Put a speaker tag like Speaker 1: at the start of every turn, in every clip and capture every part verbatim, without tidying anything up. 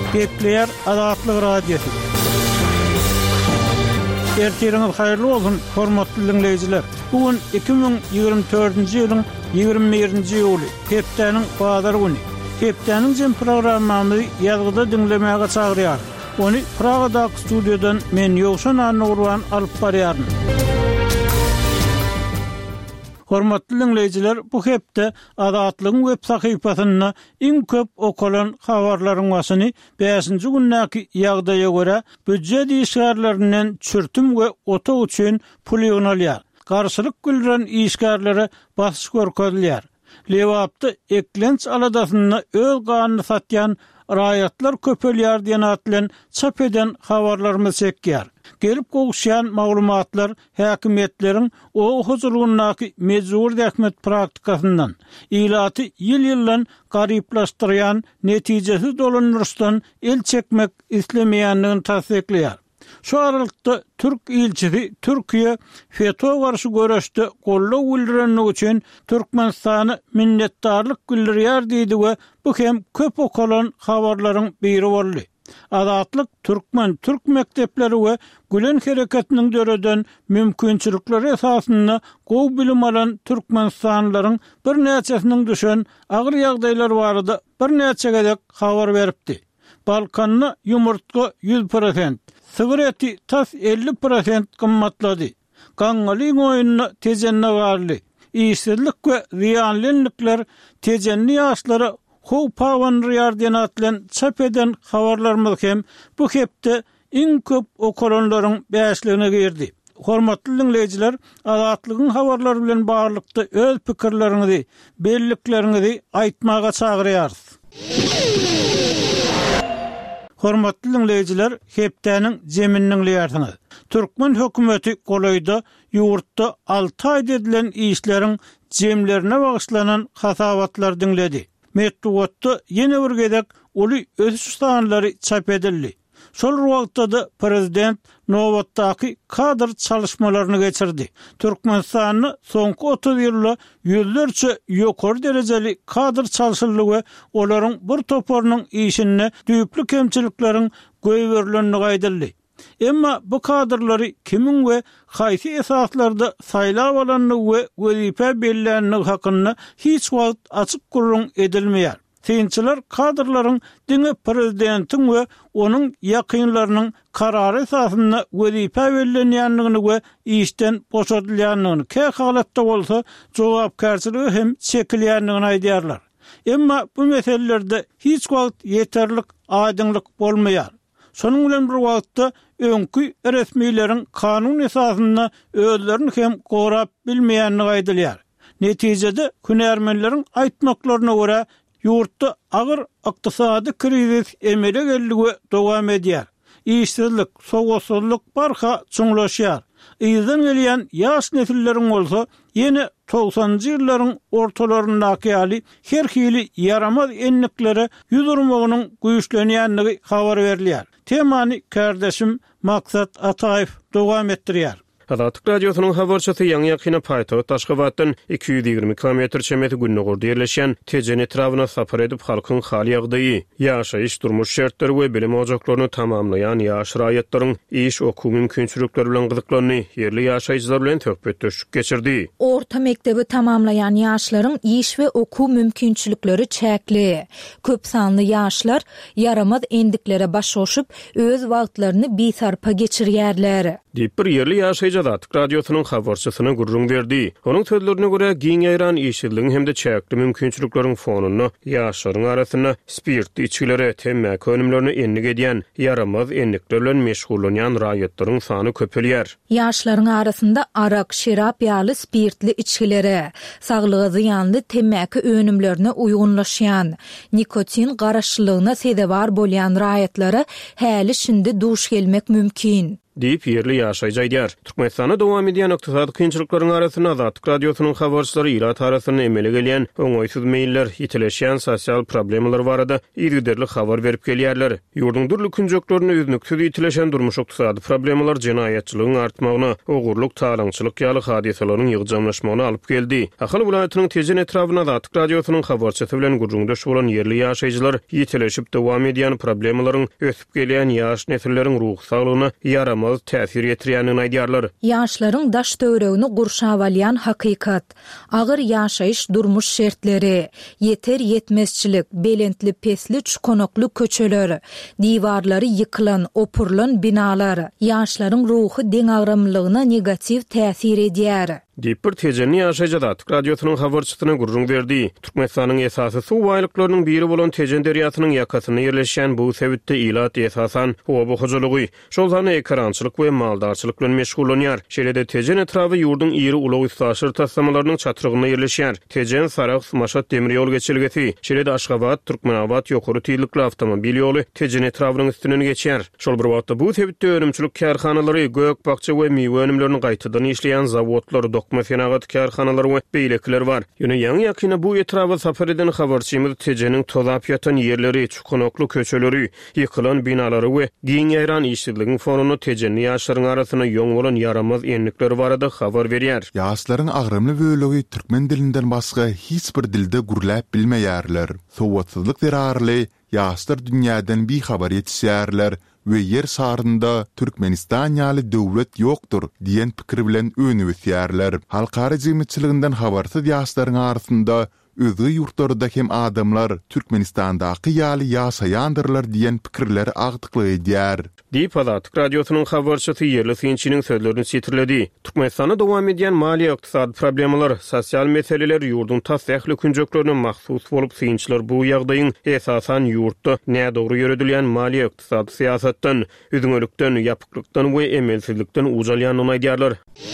Speaker 1: Bekleyer Azatlyk Radiosu. Ertiriniz hayırlı olsun, hormatly dinleyijiler. Bugün iki bin ýygrimi dördünji ýylyň ýygrimi birinji ýuly, hepdeniň bazar güni. Hepdeniň jem programmamy ýazgyda dinlemäge çagyrýar. Onu Praga'da stüdyodan men Ýowşan Anurwan alyp barýaryn. Hormatly dinleyijiler, bu hepde Azatlygyň web sahypasyna iň köp okulan habarlaryň başyny beşinji günnäki ýagdaýa görä büdjet işgärlerinden çürtüm we oto üçin pul ýynalýar. Garşylyk bildiren işgärlere basyş görkezilýär. Lewapda eklenç aladasyny öz ganyny satýan raýatlar köpelýär diýen atlan çap eden habarlarymyz çekýär. Gelip gowşan maglumatlar häkimetleriň o huzurundaky mejbur däkmet praktikasyndan ilaty ýyl-ýyllan garyplaşdyrýan netijesi dolanyrysdan el çekmek islemeýändigini tasdikleýär. Şu aralykda Türk ilçisi Türkiýe FETÖ garşy görüşde gollaw bildirenlik üçin Türkmenistany minnetdarlyk bildirýär diýdi we bu hem köp okulan habarlaryň biri boldy. Azatlyk Türkmen Türk mektepleri we Gülen hereketiniň döreden mümkinçilikleri esasyny gowy bilim alan Türkmenistanlylaryň bir näçesiniň düşen agyr ýagdaýlar barada bir näçe gedek habar beripdi. Balkanna yumurtka yüz prosent, sığır eti tas elli prosent kymmatlady. Gaňgaly oýunyna tejenne garly. İşsizlik we ziýanlylikler tejenni ýaşlara How pawan riyardiyan atlan çap eden habarlarymyz hem bu hepde iň köp okulanlaryň beşligine girdi. Hormatly dinleyijiler, Azatlygyň habarlary bilen barlykda öz pikirleriňizi, belliklerinizi aýtmaga çagyrýarys. Hormatly dinleyijiler, hepdeniň jeminiň ýartyny. Türkmen hökümeti golaýda ýurtda alty aý edilen işleriň jemlerine bagyşlanan hasabatlar dinledi. Metduatda yeni bir gedek uly ösüş stanlary çap edildi. Şol wagtda da prezident nowatdaky kadr çalışmalaryny geçirdi. Türkmenistany soňky otuz ýylda ýüzlerçe ýokary derejeli kadr çalışylygy we olaryň bir toparynyň işine düýpli kemçilikleriň göýberilenini gaýdyldy. Emma bu kadrlary kimin we haýsy esaslarda saýlap alanlygy we wezipe bellenligi hakyna hiç wagt açyk gurrun edilmeýär. Synçylar kadrlaryň diňe prezidentiň we onuň ýakynlarynyň karary esasyna wezipe bellenýändigini we işden boşadylýanlygyny, kä halatda bolsa jogapkärçiligi hem çekilýändigini aýdýarlar. Emma bu meselelerde hiç wagt ýeterlik aýdyňlyk bolmaýar. Şonuň bilen bir wagtda öňkü resmiýetiň kanun esasyna özlerini hem gorap bilmeýänligi aýdylýar. Netijede hünärmenleriň aýtmaklaryna görä ýurtda agyr ykdysady krizis emele geldi dowam edýär. İşsizlik, sowgatsızlyk barha çuňlaşýar. Ýyzdan gelýän ýaş nesilleriň bolsa ýene togsanjy ýyllaryň ortalaryndaky ýaly her hili yaramaz enliklere ýüzürmeginiň güýçlenýändigi habar berilýär. Temany kardeşim Maksat Ataýew dowam etdirýär. Azatlyk radiosynyň habarçysy ýaňy ýakyna paýtagat Taşgabatdan iki yüz ýygrimi kilometr çemeti günnägorde ýerleşen Tejen etrawyna sapar edip halkyň hal ýagdaýy, ýaşaýyş durmuş şertleri we bilim ojaklaryny tamamlaýan ýaş raýatlaryň iş okuw mümkinçilikleri bilen gyzyklanyny ýerli ýaşaýjylar bilen töhbetdeşik geçirdi.
Speaker 2: Orta mektebi tamamlayan ýaşlaryň iş we okuw mümkinçilikleri çäkli. Köp sanly ýaşlar yaramaz endiklere başoşup öz wagtlaryny bisarpa geçirýärler.
Speaker 3: Diýip bir ýerli ýaşaýjy Azatlyk radiosynyň habarçysyna gurrun berdi. Onuň sözlerine görä giň ýaýran işçiligiň hemde çäkli mümkinçilikleriň fonuny ýaşlaryň arasyna spirtli içkilere, temmäki önümlerini enlik edýän yaramaz enlikler bilen meşgullanýan raýatlaryň sany köpelýär.
Speaker 2: Ýaşlaryň arasynda arak, şerap ýaly spirtli içkilere, saglyga ziýanly temmäki önümlerine uýgunlaşýan, nikotin garaşlygyna sedebar bolýan raýatlara häli şindi duş gelmek mümkin.
Speaker 3: diýip ýerli ýaşaýjy aýdýar. Türkmenistanda dowam edýän ykdysady kynçylyklaryň arasyna Azatlyk radiosynyň habarçylary ila tarapyndan emele gelýän oňoýsuz meýiller, ýitileşýän sosial problemalar barada ýerli habar berip gelýärler. Ýurdun durly künjeklerini üznüksiz ýitileşen durmuş ykdysady problemalar jinaýatçylygyň artmagyna, ogurluk, talaňçylyk ýaly hadisalaryň ýygjamlaşmagyna alyp geldi. Ahal welaýatynyň tejen etrafyna Azatlyk radiosynyň habarçysy bilen gurrundaş bolan ýerli ýaşaýjylar ýitileşip dowam edýän problemalaryň ösüp gelýän ýaş nesilleriň ruh saglygyna yaramaz täsir ýetirýänini aýdýarlar.
Speaker 2: Ýaşlaryň daş döwregini gurşap alýan hakykat, agyr ýaşaýyş durmuş şertleri, yeter yetmezçilik, belentli pesli çukonoklu köçeler, diwarlary ýykylan, opurlan binalar, ýaşlaryň ruhy deňagramlygyna negativ täsir edýär.
Speaker 3: Diýip bir tejenni ýaşaýjy Azatlyk radiosynyň habarçysyna gurrun berdi. Türkmenistanyň esasy suw baýlyklarynyň biri bolan Tejen derýasynyň ýakasyna ýerleşýän bu sebitde ilat esasan howa hojalygy, şol zany ekrançylyk we maldarçylyk bilen meşgullanýar. Şeýlede Tejen etrafy ýurdun iri ulaw üstaşyr taslamalarynyň çatyrygyna ýerleşýär. Tejen Sarax Maşat demir ýol geçilgesi, şeýlede Aşgabat Türkmenabad ýokary tiýlikli awtomobil ýoly Tejen etrawynyň üstünden geçýär. Şol bir wagtda bu sebitde önümçilik kärhanalary, gök bakça we miwe önümlerini gaýtadan işleýän zawodlar, Mefenagat kärhanalar we beýlekler bar. Ýöne ýaňy ýakyna bu etrafy safar eden habarçymyz Tejeniň tozap ýatan ýerleri, çukunokly köçeleri, ýykylan binalary we giň ýaýran işçiligiň fonuny Tejenli ýaşlaryň arasyna ýoň bolan yaramaz enlikler barada habar berýär.
Speaker 4: Ýaşlaryň agrymly bölegi türkmen dilinden başga hiç bir dilde gurläp bilmeýärler. Sowatsyzlyk derarly ýaşlar dünýäden bir habar ýetişýärler we yer sarında Türkmenistan ýaly döwlet ýokdur diýen pikir bilen önüwüsýärler. Halkara jemgyýetçiliginden habarsyz ýaşlaryň arasynda özü ýurtlarda hem adamlar Türkmenistandaky ýaly ýaşaýandyrlar diýen pikirler agdykly edýär.
Speaker 3: Diýip Azatlyk radiosynyň habarçysy ýerli synçynyň sözlerini çetirledi. Türkmenistanda dowam edýän maliýe ykdysady problemalar, sosial meseleler ýurdun tassyhly künjeklerine mahsus bolup synçylar bu ýagdaýyň esasan ýurtda nädogry ýöredilýän maliýe ykdysady siýasatdan, üzüňelikden, ýapyklykdan we emelsizlikden ujalýanyny aýdýarlar.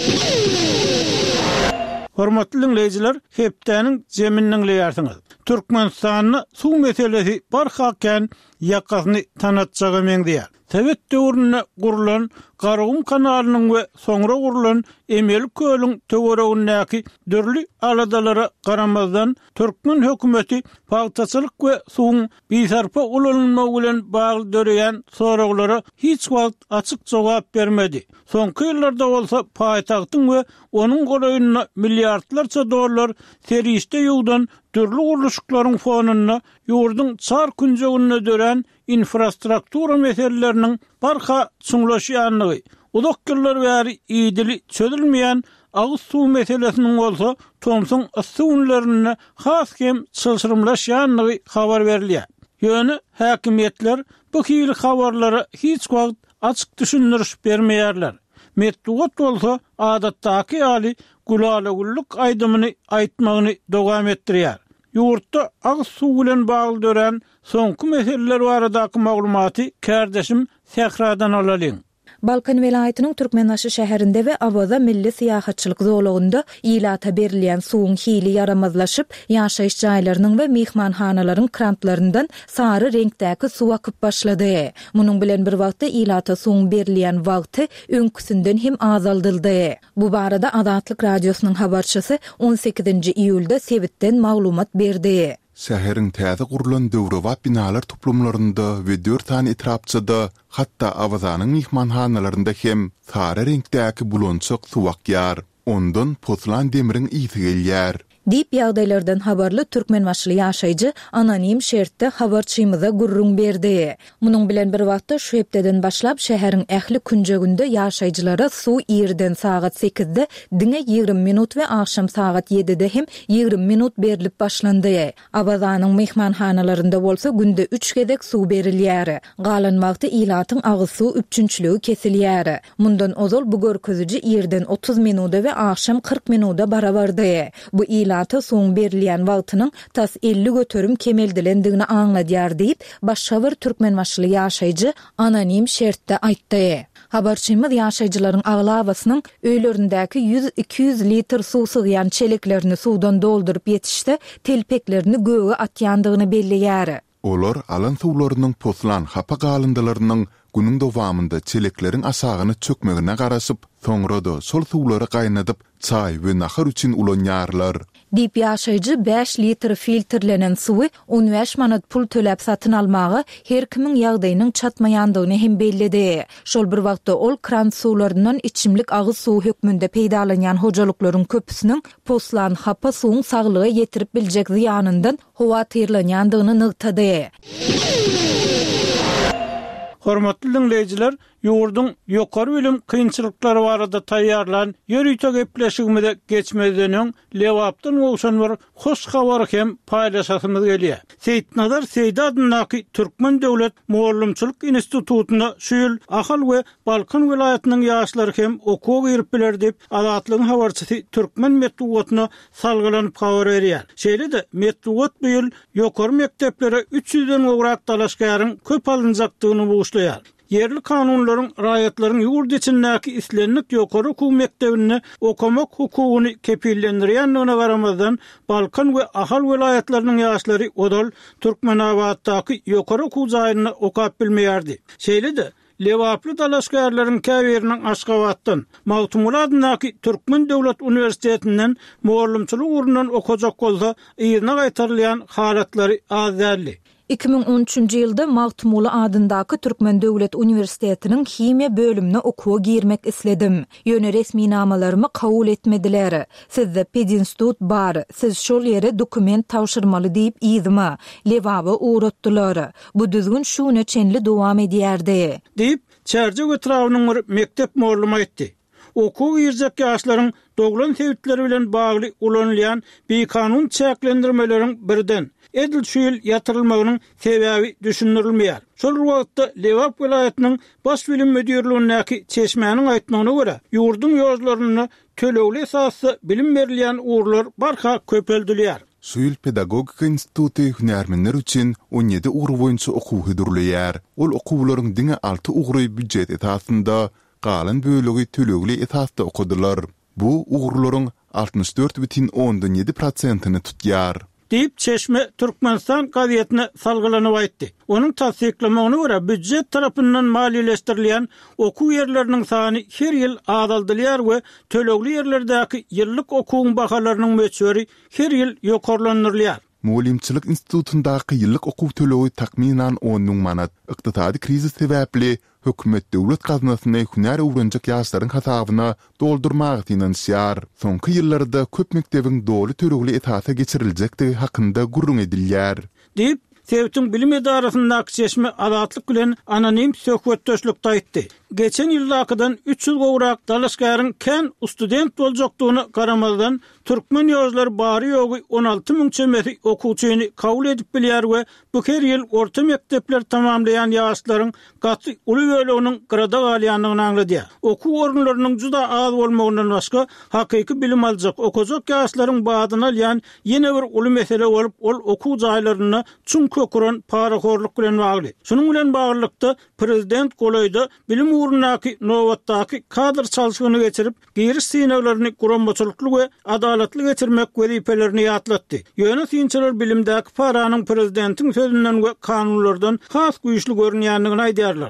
Speaker 1: Hormatly dinleyijiler, hepdäniň jeminiň leýärsiňiz. Türkmenistanyň suw meselesi barhaken ýakasyny tanatjagy meňdýär. Tebet döwrüne gurulan Garagum kanalynyň we soňra gurulan Emel Köliň töweregindäki dörli aladalara garamazdan Türkmen hökümeti paýtaçylyk we suwun biýsarpa ulanmagy bilen bagly döreýän soraglara hiç wagt açyk jogap bermedi. Soňky ýyllarda bolsa paýtagtyň we onuň goraýyna milliardlarça dollar serişde ýugdan dörli guruluşlaryň fonuny ýurdun çar künjegine dören infrastruktura meseleleriniň barha çuňlaşýanlygy, uzak ýyllar bäri ýedili çözülmeýän agyz suw meselesiniň bolsa Thomson suwlaryny has hem çylşyrymlaşýanlygy habar berilýär. Ýöne häkimetler bu hili habarlara hiç wagt açyk düşündiriş bermeýärler. Metdugat bolsa adatdaky ýaly gulalagullyk aýdymyny aýtmagyny dowam etdirýär. Ýurtda agyz suw bilen bagly dören soňky meseleler baradaky maglumaty kärdeşim Sähradan alalyň.
Speaker 2: Balkan welaýatynyň Türkmenbaşy şäherinde we Abaza milli syýahatçylyk zolugynda ilata berilýän suwun hili yaramazlaşyp, ýaşaýyş jaýlarynyň we mehmanhanalaryň krantlaryndan sary reňkdäki suw akyp başlady. Munyň bilen bir wagtda ilata suwun berilýän wagty öňküsinden hem azaldyldy. Bu barada Azatlyk radiosynyň habarçysy on sekizinji iýulda Sebitden maglumat berdi.
Speaker 4: Şäheriň täze gurulan döwrewap binalar toplamlarynda we dört tane etrapçyda, hatda Awazanyň mehmanhanalarynda hem sary reňkdäki bulançyk suwak ýar. Ondan poslan demiriň ýyty gelýär.
Speaker 2: Diýip ýagdaýlardan habarly türkmenbaşly ýaşaýjy anonim şertde habarçymyza gurrun berdi. Munyň bilen bir wagtda şu hepdeden başlap şäheriň ähli künjeginde ýaşaýjylara suw ýerden sagat sekizde diňe ýygrimi minut we akşam sagat ýedide hem ýygrimi minut berilip başlandy. Abazanyň mehmanhanalarynda bolsa günde üç gedek suw berilýär. Galan wagty ilatyň agyz suw üçünçlügi kesilýär. Mundan ozal bu görkeziji ýerden otuz minuda we akşam kırk minuda barabardy. Bu ilata soň berilýän wagtynyň tas elli götürüm kemeldilendigini aňladýar diýip başga bir türkmenbaşly ýaşaýjy anonim şertde aýtdy. Habarçymyz ýaşaýjylaryň aglawasynyň öýlerindäki yüz iki yüz litr suw sygýan çeleklerini suwdan doldurup ýetişde telpeklerini göge atýandygyny belliýär.
Speaker 4: Olar alan suwlarynyň poslan hapa galyndylarynyň günün dowamında çeleklerin asagyny çökmegine garasyp, soňra da sol suwlary gaýnadyp, çay we nahar üçin ulanýarlar.
Speaker 2: Dip ýaşaýjy beş litr filtrlenen suwy on beş manat pul töläp satyn almagy her kimiň ýagdaýynyň çatmaýandygyny hem bellidi. Şol bir wagtda ol kran suwlaryndan içimlik agyz suw hökmünde peýdalanýan hojalyklaryň köpüsiniň poslan hapa suwuň saglyga ýetirip biljek ziýanyndan howa tyrlanýandygyny nygtady.
Speaker 1: Hormatly dinleyijiler, ýurdun ýokary bilim kynçylyklary barada taýýarlan ýörüýte gepleşigimizde geçmeden lewapdan bolşan bir hoş habar hem paýlaşasymyz gelýär. Seýitnazar Seýdi adynaky Türkmen Döwlet Muallimçilik Institutunda şu ýyl Ahal we Balkan vilayatynyň ýaşlary hem okuw girip biler dep Azatlygyň habarçysy Türkmen Medeniýetina salgylanyp habar berýär. Şeýle-de Medeniýet bu ýyl ýokary mekteplere üç yüzden gowrak dalaşgaryň köp alynjakdygyny buýuşlaýar. Yerli kanunlaryň, raýatlaryň ýurt içindäki islenlik ýokary okuw mektebine okamak hukugyny kepillendirýändigine garamazdan Balkan we Ahal vilayatlarynyň ýaşlary odal Türkmenabatdaky ýokary okuw jaýyna okap bilmeýärdi. Şeýle-de lewaply dalaşgarlaryň käbiriniň Aşgabatdan Mawtumul adynaky Türkmen Döwlet Uniwersitetinden muallimçilik urundan okajak bolsa, ýerine gaýtarylýan halatlary az däldi.
Speaker 2: iki bin on üçinji ýylda Mawtumul adyndaky Türkmen Döwlet Uniwersitetining himiýa bölümine okuwa girmek isledim. Ýöne resmi namalarymı kabul etmediler. Sizde pedinstitut bar, siz şol ýere dokument tawşyrmaly diýip ýyzyma, lewaba uğratdylar. Bu düzgün şuna çenli dowam edýärdi.
Speaker 1: Diýip çärje götüräwiniň bir mektep muallimy aýtdy. Okuw ýerjek ýaşlaryň doglan sebitleri bilen bagly ulanylýan bir kanun çäklendirmeleriň birden edil şüýül ýatyrylmagynyň sebäbi düşündirilmeýär. Şol wagtda Lewap vilayatynyň baş bilim müdürlüğündäki çeşmäniň aýtmagyna görä, ýurdun ýozlaryny tölegli esasy bilim berilýän uğurlar barha köpeldilýär.
Speaker 4: Suýul Pedagogika Instituty hünärmenler üçin on ýedi ugur boýunça okuw hödürlýär. Ol okuwlaryň diňe alty ugry büdjet etasynda, galan bölegi tölegli esasda okudylar. Bu ugurlaryň altmış dört бүтүн oňdan ýedi prosentyny tutýar.
Speaker 1: Diýip Çeşme Türkmenistan gazetine salgylanyp aýtdy. Onuň tasdiklamagyna görä büdjet tarapyndan maliýeleşdirilýän okuw ýerleriniň sany her ýyl azaldylýar we tölegli ýerlerdäki ýyllyk okuwyň bahalarynyň möçberi her ýyl ýokarlandyrylýar.
Speaker 4: Muallimçilik institutundaky ýyllyk okuw tölegi takminan on müň manat. Ykdysady krizis sebäpli hökümet döwlet gaznasyny hünär öwrenjek ýaşlaryň hasabyna doldurmak finansiýar. Soňky ýyllarda köp mektebiň dogly tölegli etasa geçiriljekdigi hakynda gurrun edilýär.
Speaker 1: Diýip Sevtün bilim edarasyndaky Çeşme Azatlyk bilen anonim söhbetdeşlikde aýtdy. Geçen ýyldakydan üç yüz gowrak dalaşgaryň kän student boljakdygyny garamazdan Türkmen ýozlary bary ýogy on alty müň çemeti okuwçyny kabul edip bilýär we bu her ýyl orta mektepler tamamlayan ýaşlaryň gaty uly böleginiň grada galýanlygyny aňladýar. Okuw orunlarynyň juda az bolmagyndan başga hakyky bilim aljak okujak ýaşlaryň badyna alýan ýene bir uly mesele bolup ol okuw jaýlaryny çuň köküren paraxorluk bilen bagly. Şunun bilen baglykda prezident golaýda bilim urundaky nowatdaky kadr çalşygyny geçirip giriş synawlaryny gurambaçylykly we adalatly geçirmek wezipelerini ýatlatdy. Ýöne synçylar bilimdäki paranyň prezidentiň sözünden we kanunlardan has güýçli görünýändigini aýdýarlar.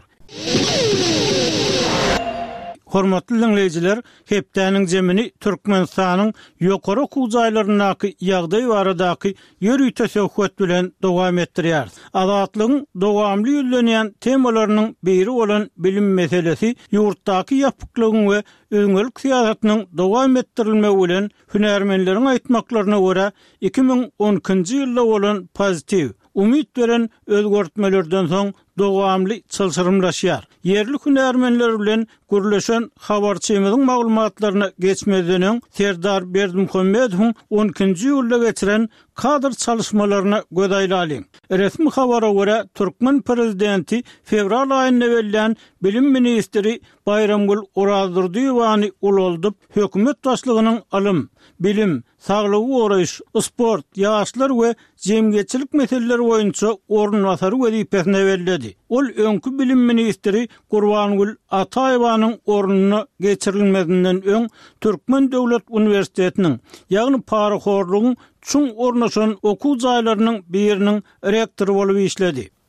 Speaker 1: Hormatly dinleyijiler, hepdäniň jemini Türkmenistanyň ýokary okuw jaýlaryndaky ýagdaý baradaky ýörüýte söhbet bilen dowam etdirýär. Azatlygyň dowamly ýüzlenýän temalarynyň biri bolan bilim meselesi ýurtdaky ýapyklygyň we öňelik siýasatynyň dowam etdirilmegi bilen hünärmenleriň aýtmaklaryna görä iki bin on ikinji ýylda bolan pozitiv, umid beren özgörtmelerden soň dowamly çylşyrymlaşýar. Yerli hünärmenler bilen gürleşen habarçymyzyň maglumatlaryna geçmeden Serdar Berdimuhammedowyň on ikinji ýylda geçiren kadr çalışmalarına göz aýlalyň. Resmi habara görä Türkmen prezidenti fevral aýynda berilen bilim ministri Bayramgul Urazdyrdywany uloldyp hökümet başlygynyň alym, bilim, saglygy goraýyş, sport, ýaşlar we jemgyetçilik meseleleri boýunça ornwasary wezipesine berildi. Ol öňkü bilim ministri Gurbangul Ataýewanyň ornuny geçirilmesinden öň Türkmen Döwlet Uniwersitetining, ýagny paraxorlugyň çuň ornaşan okuw jaýlarynyň biriniň rektory bolup işledi.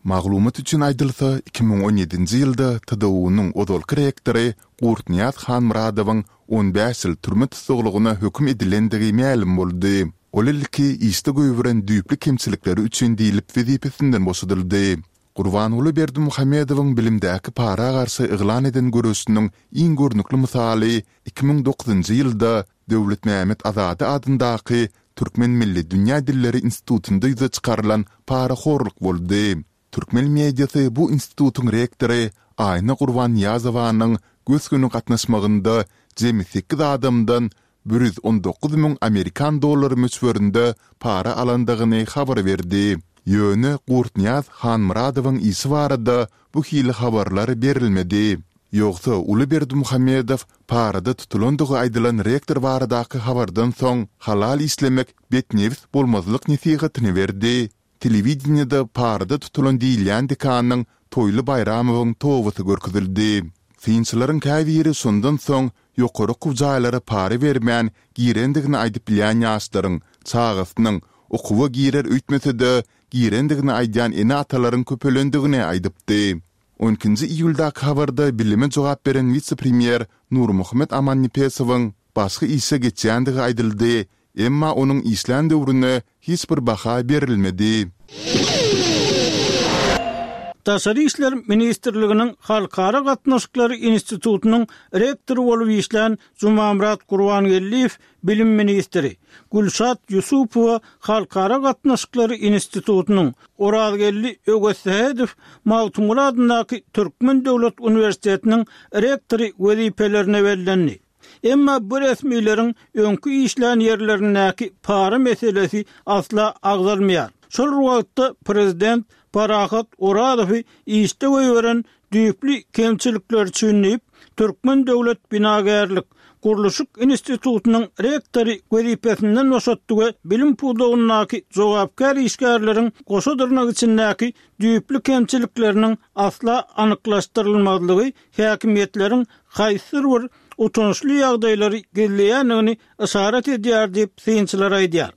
Speaker 4: Maglumat üçin aýdylsa, iki ming on ýedinji ýylda T D U-nyň odolky rektory Gurtniyaz Hanmuradowyň on beş ýyl türme tutuklugyna hökm edilendigi ma'lum boldy. Ol ilki iste göýbüren düýpli kemçilikleri üçin diýilip wezipesinden boşadyldy. Gurbanuly Berdimuhammedowyň bilimdäki para garşy yglan eden görüşiniň iň görnükli misaly iki ming dokuzunji ýylda Döwlet Mämet Azady adyndaky Türkmen Milli Dünýä Dilleri Institutunda ýüze çykarylan paraxorluk boldy. Türkmen mediasy bu institutun rektory Aýna Gurbaniyazowanyň göz günü gatnaşmagynda jemi sekiz adamdan bir yüz on dokuz ming Amerikan dollary möçberinde para alandygyny habar berdi. Ýöne Gurtniyaz Hanmuradowyň isi barada bu hili habarlary berilmedi. Ýogsa Uly Berdimuhammedow parada tutulandygy aýdylan rektor baradaky habardan soň halal islemek betnewis bolmazlyk nesihatini berdi. Telewizionyada parada tutulan diýilýän dekanyň toýly bayramynyň towusy görkezildi. Finçilerin käbiri şondan soň ýokary kujaýlara para bermän girendigini aýdyp bilýän ýaşlaryň çağıstynyň okuwa girer ütmesede girendigini aýdýan ene atalaryň köpelendigini aýdypdy. on ikinji iýulda habarda bilime jogap beren vice-premier Nurmuhammed Amannipesowyň başga ise geçýändigi aýdyldy, emma onuň islan döwrüne hiç bir baha berilmedi.
Speaker 1: Daşary işler ministrliginiň Halkara gatnaşyklary institutunyň rektory bolup işlän Jumamurat Gurbanyeliýew bilim ministri, Gülşat Yusupowa Halkara gatnaşyklary institutunyň Orazgelli Ögössehedow Mawtumul adyndaky Türkmen Döwlet Uniwersitetiniň rektory wezipelerine bellendi. Emma bu resmiýetiň öňkü işlän ýerlerindäki para meselesi asla agzalmaýar. Şol wagtda prezident Parahat Oradowy iste goýuran düýpli kemçilikler düşünip Türkmen Döwlet Binagerlik Guruluşyk institutunyň rektory wezipesinden boşatdygy bilim pudawynyňky jogapkar işgärleriň goşadyrnak içindäki düýpli kemçilikleriniň asla anyklaşdyrylmadygy häkimetleriň haýsyr bir utançly ýagdaýlary gelýänini isaret edýär diýip synçylar aýdýar.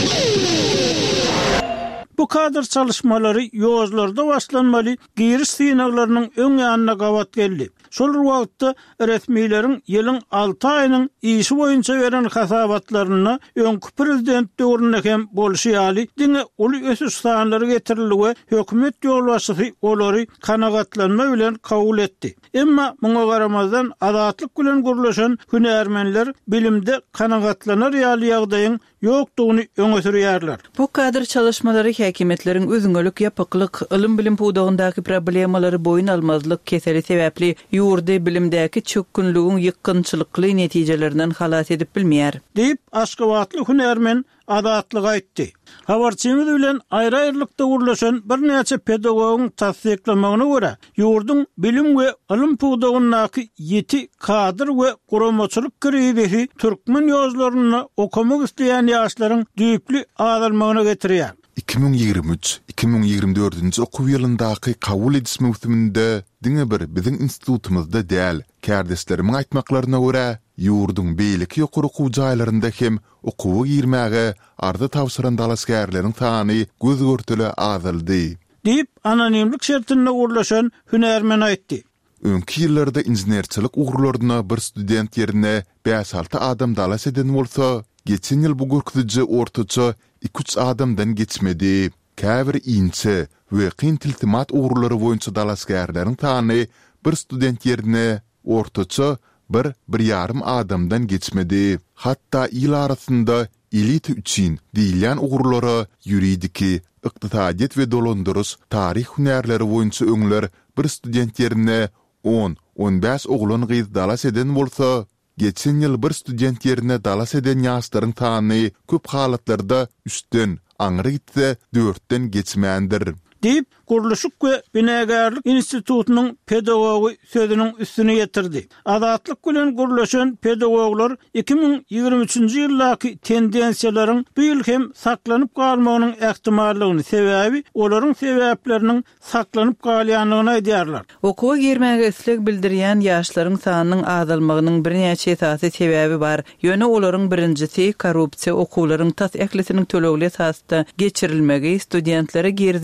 Speaker 1: Bu kadr çalışmaları ýozlarda başlanmaly, giriş synaglarynyň öň ýanyna gawat geldi. Şol wagtda resmiýlerin ýylyň alty aýynyň işi boýunça beren hasabatlaryna öňkü prezident döwründe hem bolşýaly diňe uly ösüş sanlary getirildi, hökümet ýolbaşçysy olary kanagatlanma bilen kabul etdi. Emma muňa garamazdan azatlyk bilen gurulşan hünärmenler bilimde kanagatlanar ýaly ýagdaýyň ýokdugyny öňe sürýärler.
Speaker 5: Bu kadr çalışmaları häkimetleriň özüňölük ýapyklyk, ilm bilim puwdagyndaky problemalary boyun almazlyk keseli sebäpli ýurdy bilimdäki çökkünlügiň ýykynçylykly netijelerinden halas edip bilmeýär.
Speaker 1: Diýip Aşgabatly hünärmen adatlyk aýtdy. Habarçymyz bilen aýry-aýrylykda gurulşan bir näçe pedagogyň tasdiklamagyna görä, ýurdun bilim we ilim puwdagyndaky ýeti kadr we guramaçylyk krizisi türkmen ýozlaryny okumak isleýän ýaşlaryň düýpli azalmagyna getirýär.
Speaker 4: iki ming ýigirme üç iki ming ýigirme dördünji okuw ýylyndaky kabul edilme mewsüminde diňe bir biziň institutumyzda däl, kärdeslerimiň aýtmaklaryna görä, ýurdun beýleki ýokary okuw jaýlarynda hem okuwa girmäge arda tawsyran dalasgärleriň sany göz görtüle azaldy.
Speaker 1: Diýip anonimlik şertinde gurulşan hünärmen aýtdy.
Speaker 4: Öňki ýyllarda injenerçilik ugurlaryna bir student ýerine beş alty adam dalas eden bolsa, geçen ýyl bu görkeziji ortaça iki üç adamdan geçmedi. Käbir inçe we kyn tiltimat ugurlary boýunça dalasgärleriň sany bir student ýerine ortaça bir bir ýarym adamdan geçmedi. Hatta ýyl arasynda elit üçin diýilýän ugurlara ýuridiki, ykdysadyet we dolandyrys tarih hünärleri boýunça öňler bir student ýerine on on beş oglan gyz dalas eden bolsa, geçen ýyl bir student ýerine dalas eden ýaşlaryň sany köp halatlarda üçden, aňry gitse dörtten geçmändir.
Speaker 1: Diýip Guruluşyk we Binagerlik institutunyň pedagogy sözüniň üstüne getirdi. Azatlyk bilen gurulşan pedagoglar iki ming ýigirme üçinji ýyldaky tendensiýalaryň bu ýyl hem saklanyp galmagynyň ähtimallygyny sebäbi olaryň sebäpleriniň saklanyp galýanlygyny aýdýarlar.
Speaker 5: Okuwa girmäge isleg bildirýän ýaşlaryň sanynyň azalmagynyň bir näçe esasy sebäbi bar. Ýöne olaryň birinjisi korrupsiýa okuwlaryň tas eklisiniň tölegli esasda geçirilmegi, studentlere girdilýän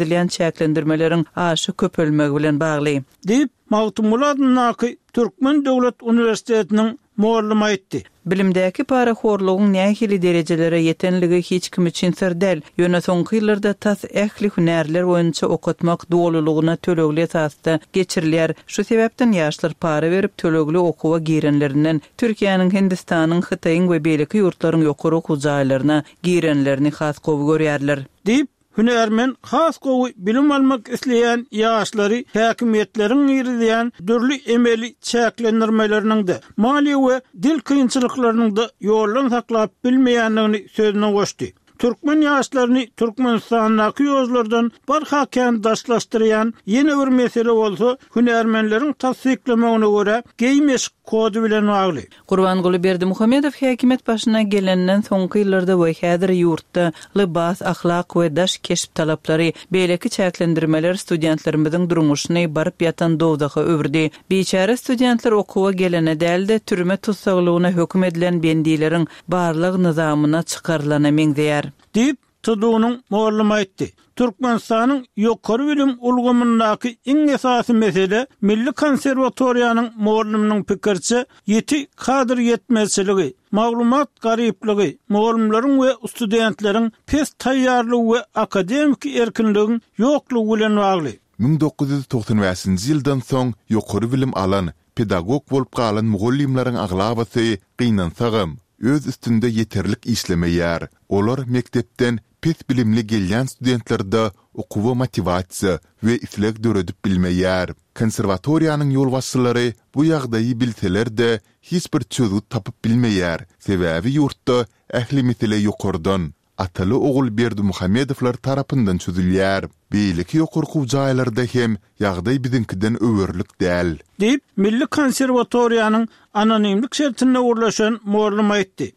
Speaker 5: çäklendirmelerin aşy köpelmegi bilen bagly.
Speaker 1: Diýip Magtumuladnaky Türkmen Döwlet Uniwersitetiniň muallimi aýtdy.
Speaker 5: Bilimdäki paraxorlugyň nähili derejelere yetenligi hiç kim üçin sir däl. Ýöne soňky ýyllarda tas ähli hünärler boýunça okutmak dowlulugyna tölegli esasda geçirilýär. Şu sebäpden ýaşlar para berip tölegli okuwa girenlerinden Türkiýanyň, Hindistanyň, Hytaýyň we beýleki ýurtlaryň ýokary okuw jaýlaryna girenlerini has gowy görýärler.
Speaker 1: Diýip hünärmen has gowy bilim almak isleýän ýaşlary häkimetleriň ýerleýän dürli emeli çäklendirmeleriniň de mali we dil kynçylyklarynyň da ýollan saklap bilmeýänligini sözüne goşdy. Türkmen ýaşlaryny Türkmenistanyňky ýozlardan barhakan daşlaşdyrýan ýene bir mesele bolsa, hünärmenleriň tasdiklemegine görä geýmeş kody bilen bagly.
Speaker 5: Gurbanguly Berdimuhammedow häkimet başyna gelenden soňky ýyllarda we häzir ýurtda libas, ahlak we daş keşip talaplary, beýleki çäklendirmeler studentlerimiziň durmuşyny barıp ýatan dowdaga öwürdi. Beýçara studentler okuwa gelene dälde türme tutsaglygyna hökm edilen bendileriň barlyk nizamyna çykarylana meňzeýär.
Speaker 1: Diýip Tudunyň muallimi aýtdy. Türkmenistanyň ýokary bilim ulgamyndaky iň esasy mesele Milli Konserwatoriýanyň mualliminiň pikirçe ýeti kadr ýetmezçiligi, maglumat garyplygy, muallimleriň we studentleriň pes taýýarlygy we akademik erkinligiň ýoklugy bilen bagly.
Speaker 4: ming dokuz ýüz toksan beşinji ýyldan soň ýokary bilim alan, pedagog bolup galan mugallimleriň aglabasy gynansagyň öz üstünde yeterlik işlemeýär. Olar mektepden pes bilimli gelýän studentlerde okuwa motivasiýa we isleg döredip bilmeýär. Konserwatoriýanyň ýolbaşçylary bu ýagdaýy bilseler-de hiç bir çözüm tapyp bilmeýär. Sebäbi ýurtda ähli mesele ýokardan ataly ogul Berdimuhammedowlar tarapyndan çözülýär. Beýleki ýokary okuw jaýlarynda hem ýagdaý bizinkiden öwürlik däl.
Speaker 1: Diýip Milli Konserwatoriýanyň anonimlik şertine urlaşan muallim aýtdy.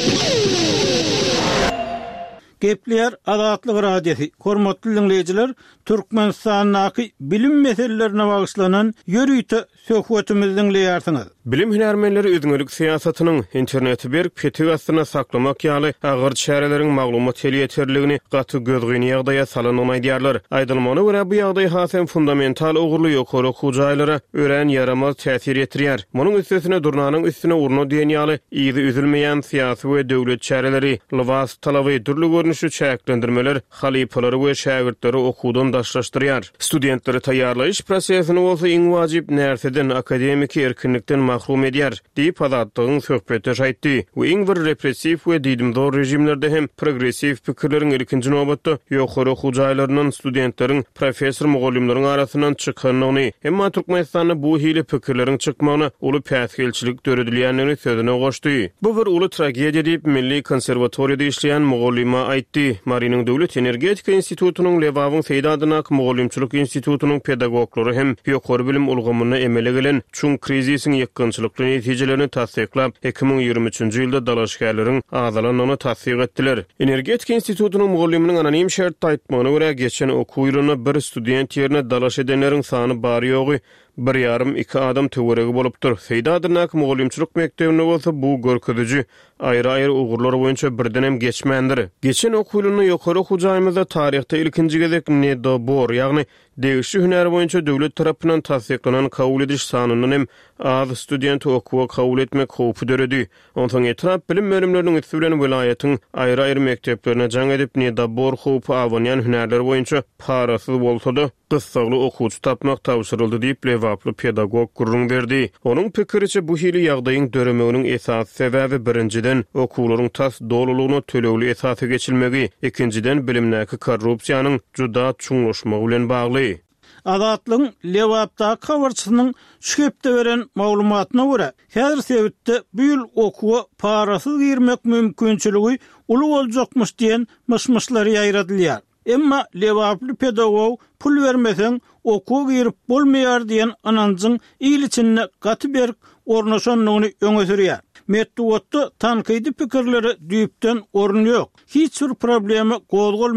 Speaker 1: Gepler Azatlyk radiosi. Hormatly dinleýijiler, Türkmenistanyň bilim meselelerine bagyşlanan ýörüýte söhbetimizi dinleýärsiňiz.
Speaker 3: Bilim hünärmenleri özüňlük siýasatynyň interneti berip petig astyna saklamak ýaly agyr çäreleriň maglumat ýeterligini gaty gözgüni ýagdaýa salanyny aýdýarlar. Aýdylmana görä bu ýagdaý hasem fundamental ogurly ýokary okuw jaýlara ören yaramaz täsir etdirýär. Munyň üstesine durnanyň üstüne urno diýen ýaly ýygy üzülmeýän syýasy we döwlet çäreleri, lybas talaby, türlü görnüşli çäklendirmeler halypalary we şägirdleri okuwdan daşlaşdyrýar. Studentleri taýýarlaýyş prosesini bolsa iň wajyp närseden akademik erkinlikden mahrum edýär, diýip Azatlygyň söhbeti aýtdy. Bu iň bir repressiv we diýdimdor rejimlerde hem progressiv pikirleriň ilkinji nobatda ýokary okuw jaýlarynyň studentleriň professor mugallimleriň arasyndan çykanyny, emma Türkmenistanyň bu hili pikirleriň çykmagyna uly päsgelçilik döredilýändigini sözüne goşdy. Bu bir uly tragediýa diýip Milli Konserwatoriýada işleýän mugallima aýtdy. Mariniň Döwlet Energetika Institutunyň Lewawyň Seýdadynak Mugallimçilik Institutunyň pedagoglary hem ýokary bilim ulgamyna emele gelen çuň krizisiň ýykgynçylykly netijelerini tasdiklap, iki ming ýygrimi üçinji ýylda dalaşgärleriň azalanyny tasdik etdiler. Energetika Institutunyň mugalliminiň anonim şertde aýtmagyna görä geçen okuw ýylyna bir student ýerine dalaş edenleriň sany bary ýogy bir yarım iki adam töweregi bolupdyr. Seýdadynak mugallimçilik mektebine bolsa bu görkeziji aýry-aýry ugurlar boýunça birdenem geçmendir. Geçen okuw ýylyny ýokary okuw jaýymyzda taryhda ilkinji gezek nedobor, ýagny degişli hünär boýunça döwlet tarapyndan tasdiklanan kabul ediş sanynyň hem az student okuwa kabul etmek howpy döredi. Ondan etrap bilim bölümleriniň üstü bilen vilayatyň aýry-aýry mekteplerine jaň edip nedobor howpy awanýan hünärler boýunça parasyz bolsa-da gysgaly okuwçy tapmak tawşyryldy diýip lewaply pedagog gurrun berdi. Onuň pikiriçe bu hili ýagdaýyň döremeginiň esas sebäbi birinciden okuwlaryň tas dolulugyna tölegli esasy geçilmegi, ikinciden bilimdäki korrupsiýanyň juda çuňlaşmagy bilen bagly.
Speaker 1: Azatlyň lewapda kawarçynyň şühepde beren maglumatyna görä, häzir sebäpde bu ýyl okuwa parasyz girmek mümkinçiligi uly boljakmyş diýen myşmyşlary ýaýradylýar. Emma lewaply pedagog pul bermeseň okuw girip bolmaýar diýen ananjyň ýylyçynda gaty berk ornaşanlygyny öňe sürýär. Metduatda tankydy pikirleri düýpden orun ýok. Hiç bir problemi gozgolmaýar.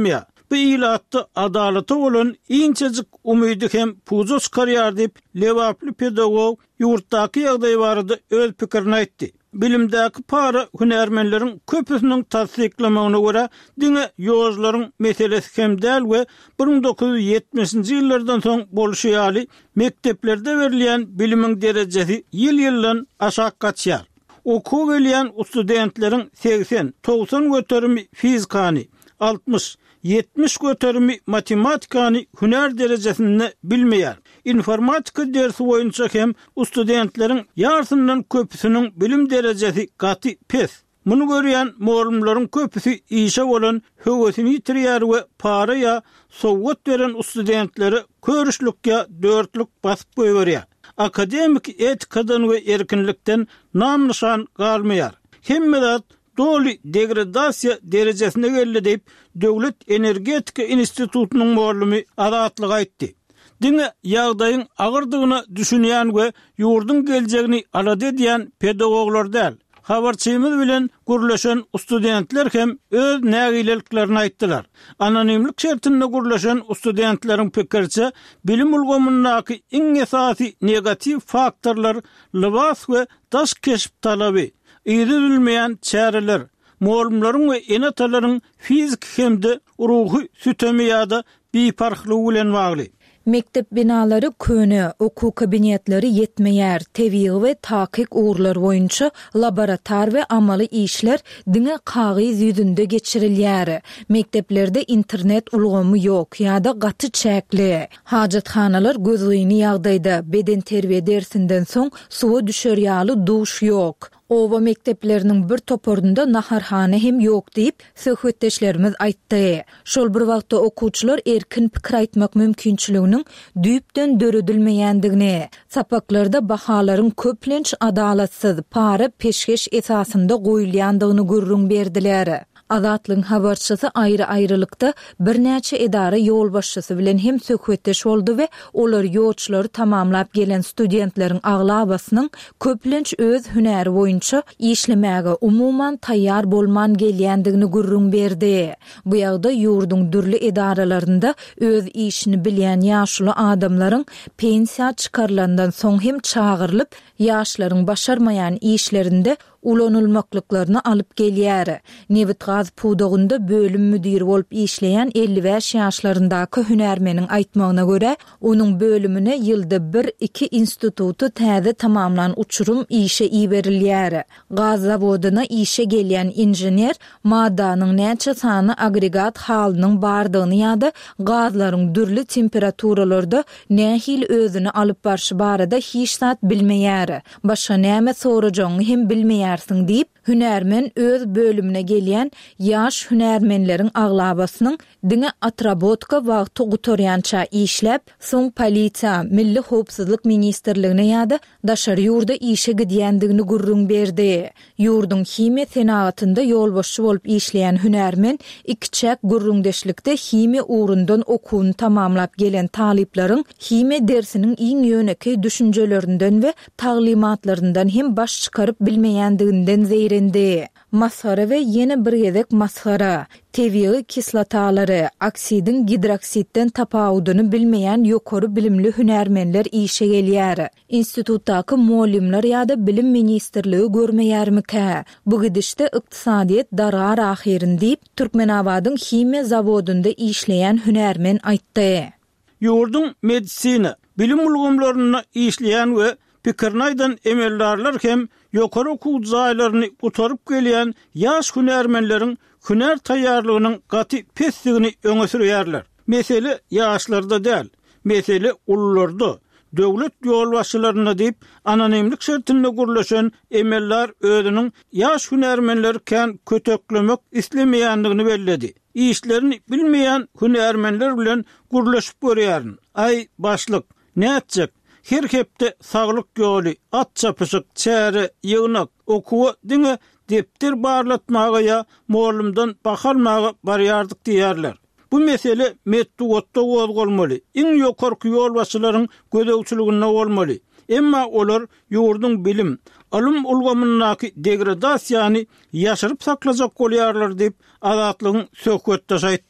Speaker 1: Bu ilatda adalata olan inçecik umydy hem puzo çykarýar diýip lewaply pedagog ýurtdaky ýagdaý barada öz pikirini aýtdy. Bilimdäki para hünärmenleriň köpüsiniň tasdiklamagyna görä diňe ýozlaryň meselesi hem däl we bir ming dokuz ýüz ýetmişinji ýyllardan soň bolşýaly mekteplerde berilýän bilimiň derejesi ýyl-ýyldan aşak gaçýar. Okuw gelýän studentleriň seksen doksan göterimi fizikany, altmış ýetmiş göterimi matematikany hünär derejesinde bilmeýär. İnformatika dersi boýunça hem studentleriň ýartyndan köpüsiniň bilim derejesi gaty pes. Muny görýän muallimlaryň köpüsi işe bolan höwesini ýitirýär we para ýa sowgat beren studentleri körüşlükkä dörtlük basyp goýberýär. Akademik etikadan we erkinlikden namnyshan galmaýar. Hemme doli degradasiya derejesine geldi deyip Döwlet Energetika Institutunyň muallimi adatlyk aýtdy. Diňe ýagdaýyň agyrdygyna düşünýän we ýurdun geljegini alady diýen pedagoglar däl. Habarçymyz bilen gürleşen studentler hem öz nägileliklerini aýtdylar. Anonimlik şertinde gürleşen studentleriň pikirçe bilim ulgamyndaky iň esasy negativ faktorlar lybas we daş keşip talaby, ýyzülmeýän çäreler, muallimlaryň we enatalaryň fizik hemde ruhy sütemi ýa-da biparhlygy bilen bagly.
Speaker 2: Mektep binalary köne, okuw kabinetleri yetmeýär, tebigy we takyk uğurlar boýunça laborator we amaly işler diňe kagyz ýüzünde geçirilýär. Mekteplerde internet ulgamy ýok ýa-da gaty çäkli. Hajatxanalar gözüni ýagdaýda beden terbiýe dersinden soň suwa düşerýäli duş ýok. Ova mekteplerinin bir toporunda naharhane hem yok deyip söhbetdeşlerimiz aýtdy. Şol bir wagtda okuwçylar erkin pikir aýtmak mümkinçiliginiň düýpden döredilmeýändigini, sapaklarda bahalaryň köplenç adalatsyz para peşkeş esasynda goýulýandygyny görüň berdiler. Azatlyň habarçysy aýry-aýrylykda bir näçe edara ýol başçysy bilen hem söhbetdeş boldy we olar ýolçulary tamamlap gelen studentleriň aglabasynyň köplenç öz hünäri boýunça işlemäge umuman taýýar bolman gelýändigini görüň berdi. Bu ýagda ýurdun dürli edaralarynda öz işini bilýän ýaşly adamlaryň pensiýa çykarlandan soň hem çağırlyp ýaşlaryň başarmaýan işlerinde ulanylmaklyklaryny alyp gelýär. Nevit gaz pudagynda bölüm müdiri bolup işleýän elli beş ýaşlaryndaky hünärmeniň aýtmagyna görä, onuň bölümine ýylda bir iki institutu täze tamamlan uçurum işe iberilýär. Gaz zawodyna işe gelýän injener maddanyň näçe sany agregat halynyň bardygyny ýa-da gazlaryň dürli temperaturalarda nähil özüni alyp barşy barada hiç zat bilmeýär. Başga näme sorajagyny hem bilmeýär diýip hünärmen öz bölümine gelýän ýaş hünärmenleriň aglabasynyň diňe atrabotka wagty gutorýança işläp, soň polisiýa, Milli Howpsuzlyk ministrligine ýa-da daşary ýurda işe gidýändigini görüň berdi. Ýurdun hime senatynda ýolbaşçy bolup işleýän hünärmen iki çäk gürrüňdeşlikde hime uğrundan okuwuny tamamlap gelen talyplaryň hime dersiniň iň ýöneki düşünjelerinden we taglimatlaryndan hem baş çykaryp bilmeýändiginden zeýrendi. Masara we ýene bir gezek masara, tebigy kislotalary, oksidin gidroksitden tapawudyny bilmeýän ýokary bilimli hünärmenler işe gelýär. Institutdaky muallimler ýa-da bilim ministrligi görmeýärmike? Bu gidişde ykdysadyet darar ahyrin diýip Türkmenabadyň hime zawodunda işleýän hünärmen aýtdy.
Speaker 1: Ýurdun medisina, bilim ulgamlaryna işleýän we pikirnaýdan emeldarlar hem ýokary okuw zaýlaryny gutaryp gelýän ýaş hünärmenleriň hünär taýýarlygynyň gaty pesligini öňe sürýärler. Mesele ýaşlarda däl, mesele ullarda. Döwlet ýolbaşçylaryna diýip anonimlik şertinde gürleşen emellar özüniň ýaş hünärmenleri kän köteklemek islemeýändigini belledi. İşlerini bilmeýän hünärmenler bilen gürleşip görýäryn. Ay başlyk, näçek her hepde saglyk ýoly, at çapyşyk, çäre, ýygnak, okuwa diňe depter barlatmaga ýa muallimden bakalmaga barýardyk diýerler. Bu mesele metduatda gozgolmaly. Iň ýokarky ýolbaşçylaryň gödäwçiliginde bolmaly. Emma olar ýurdun bilim, alym ulgamyndaky degradasiýany ýaşyryp saklajak bolýarlar diýip azatlygyň söhbetde aýtdy.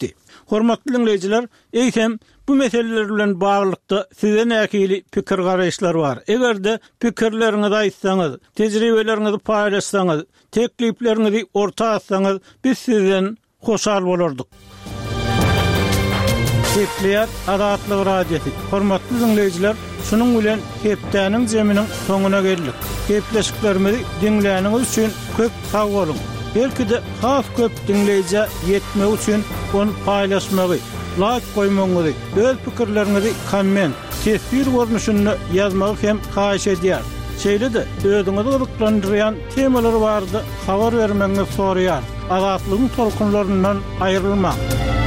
Speaker 1: Hormatly dinleyijiler, eýsem bu meseleler bilen baglykda size näkili pikir garaýşlar bar. Egerde pikirleriňizi aýtsaňyz, tejribelerinizi paýlaşsaňyz, tekliplerinizi orta atsaňyz, biz sizden hoşal bolardyk. Sepleýär Adatlyk radiosi. Hormatly dinleyijiler, şunun bilen hepdäniň jeminiň soňuna geldik. Hepleşiklerimizi dinläniňiz üçin köp sag bolun. Belki de has köp dinleyici yetmek üçin onu paýlaşmagy, like koymaňyzy, öz pikirlerinizi komment, tesbir görnüşünde yazmagy hem haýyş edýär. Şeýle de özüňizi gyzyklandyrýan temalar bardy, habar bermeňizi soraýar. Azatlygyň tolkunlaryndan aýrylmaň.